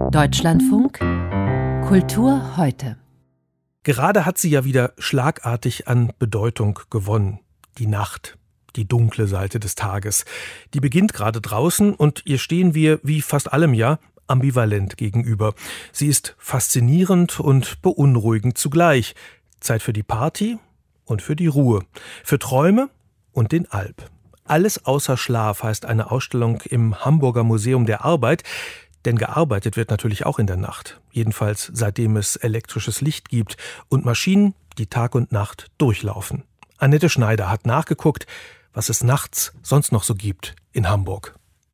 Deutschlandfunk Kultur heute. Gerade hat sie ja wieder schlagartig an Bedeutung gewonnen. Die Nacht, die dunkle Seite des Tages. Die beginnt gerade draußen und ihr stehen wir, wie fast allem Jahr, ambivalent gegenüber. Sie ist faszinierend und beunruhigend zugleich. Zeit für die Party und für die Ruhe. Für Träume und den Alp. Alles außer Schlaf heißt eine Ausstellung im Hamburger Museum der Arbeit. Denn gearbeitet wird natürlich auch in der Nacht. Jedenfalls seitdem es elektrisches Licht gibt und Maschinen, die Tag und Nacht durchlaufen. Annette Schneider hat nachgeguckt, was es nachts sonst noch so gibt in Hamburg.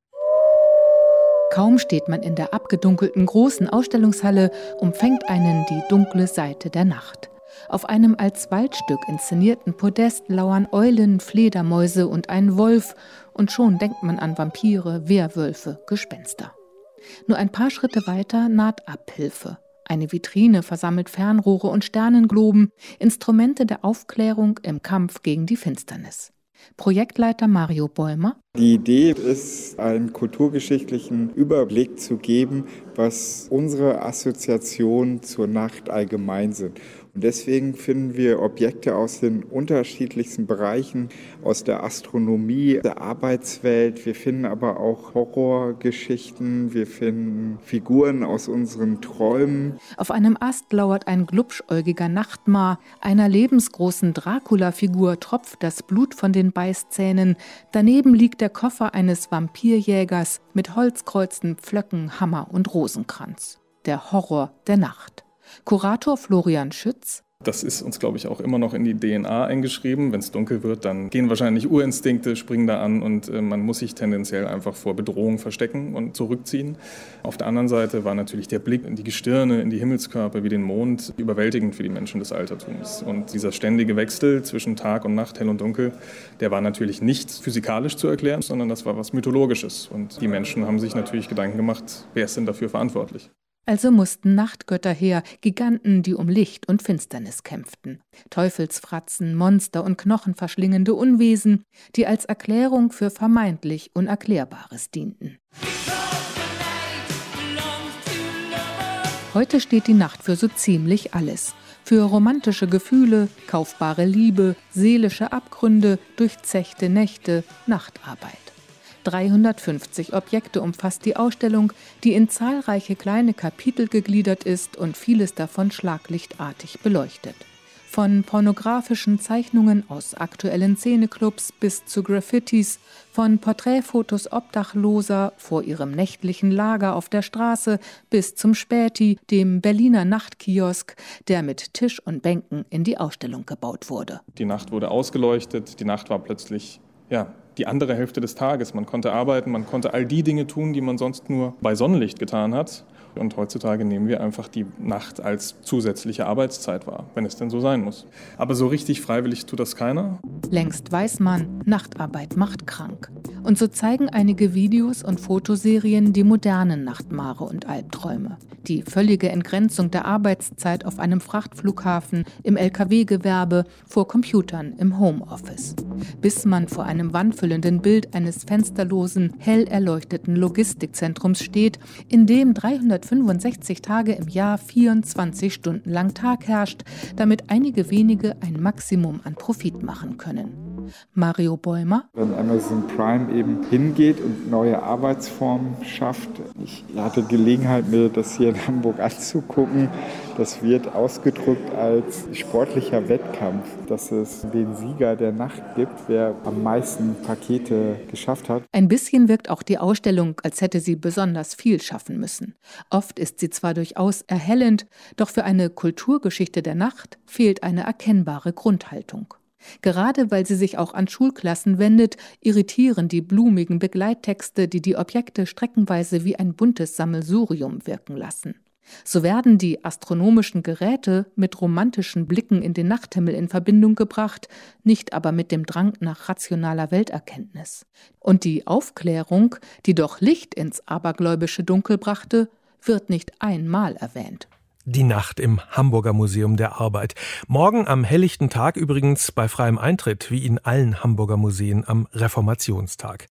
Kaum steht man in der abgedunkelten großen Ausstellungshalle, umfängt einen die dunkle Seite der Nacht. Auf einem als Waldstück inszenierten Podest lauern Eulen, Fledermäuse und ein Wolf. Und schon denkt man an Vampire, Werwölfe, Gespenster. Nur ein paar Schritte weiter naht Abhilfe. Eine Vitrine versammelt Fernrohre und Sternengloben, Instrumente der Aufklärung im Kampf gegen die Finsternis. Projektleiter Mario Bäumer. Die Idee ist, einen kulturgeschichtlichen Überblick zu geben, was unsere Assoziationen zur Nacht allgemein sind. Und deswegen finden wir Objekte aus den unterschiedlichsten Bereichen, aus der Astronomie, der Arbeitswelt. Wir finden aber auch Horrorgeschichten, wir finden Figuren aus unseren Träumen. Auf einem Ast lauert ein glubschäugiger Nachtmar. Einer lebensgroßen Dracula-Figur tropft das Blut von den Beißzähnen. Daneben liegt der Koffer eines Vampirjägers mit Holzkreuzen, Pflöcken, Hammer und Rosenkranz. Der Horror der Nacht. Kurator Florian Schütz. Das ist uns, glaube ich, auch immer noch in die DNA eingeschrieben. Wenn es dunkel wird, dann gehen wahrscheinlich Urinstinkte, springen da an und man muss sich tendenziell einfach vor Bedrohung verstecken und zurückziehen. Auf der anderen Seite war natürlich der Blick in die Gestirne, in die Himmelskörper wie den Mond überwältigend für die Menschen des Altertums. Und dieser ständige Wechsel zwischen Tag und Nacht, hell und dunkel, der war natürlich nicht physikalisch zu erklären, sondern das war was Mythologisches. Und die Menschen haben sich natürlich Gedanken gemacht, wer ist denn dafür verantwortlich? Also mussten Nachtgötter her, Giganten, die um Licht und Finsternis kämpften. Teufelsfratzen, Monster und knochenverschlingende Unwesen, die als Erklärung für vermeintlich Unerklärbares dienten. Heute steht die Nacht für so ziemlich alles. Für romantische Gefühle, kaufbare Liebe, seelische Abgründe, durchzechte Nächte, Nachtarbeit. 350 Objekte umfasst die Ausstellung, die in zahlreiche kleine Kapitel gegliedert ist und vieles davon schlaglichtartig beleuchtet. Von pornografischen Zeichnungen aus aktuellen Szeneclubs bis zu Graffitis, von Porträtfotos Obdachloser vor ihrem nächtlichen Lager auf der Straße bis zum Späti, dem Berliner Nachtkiosk, der mit Tisch und Bänken in die Ausstellung gebaut wurde. Die Nacht wurde ausgeleuchtet, die Nacht war plötzlich, die andere Hälfte des Tages. Man konnte arbeiten, man konnte all die Dinge tun, die man sonst nur bei Sonnenlicht getan hat. Und heutzutage nehmen wir einfach die Nacht als zusätzliche Arbeitszeit wahr, wenn es denn so sein muss. Aber so richtig freiwillig tut das keiner. Längst weiß man, Nachtarbeit macht krank. Und so zeigen einige Videos und Fotoserien die modernen Nachtmare und Albträume. Die völlige Entgrenzung der Arbeitszeit auf einem Frachtflughafen, im Lkw-Gewerbe, vor Computern im Homeoffice. Bis man vor einem wandfüllenden Bild eines fensterlosen, hell erleuchteten Logistikzentrums steht, in dem 365 Tage im Jahr 24 Stunden lang Tag herrscht, damit einige wenige ein Maximum an Profit machen können. Mario Bäumer. Wenn Amazon Prime eben hingeht und neue Arbeitsformen schafft. Ich hatte Gelegenheit, mir das hier in Hamburg anzugucken. Das wird ausgedrückt als sportlicher Wettkampf, dass es den Sieger der Nacht gibt, wer am meisten Pakete geschafft hat. Ein bisschen wirkt auch die Ausstellung, als hätte sie besonders viel schaffen müssen. Oft ist sie zwar durchaus erhellend, doch für eine Kulturgeschichte der Nacht fehlt eine erkennbare Grundhaltung. Gerade weil sie sich auch an Schulklassen wendet, irritieren die blumigen Begleittexte, die die Objekte streckenweise wie ein buntes Sammelsurium wirken lassen. So werden die astronomischen Geräte mit romantischen Blicken in den Nachthimmel in Verbindung gebracht, nicht aber mit dem Drang nach rationaler Welterkenntnis. Und die Aufklärung, die doch Licht ins abergläubische Dunkel brachte, wird nicht einmal erwähnt. Die Nacht im Hamburger Museum der Arbeit. Morgen am helllichten Tag übrigens bei freiem Eintritt, wie in allen Hamburger Museen am Reformationstag.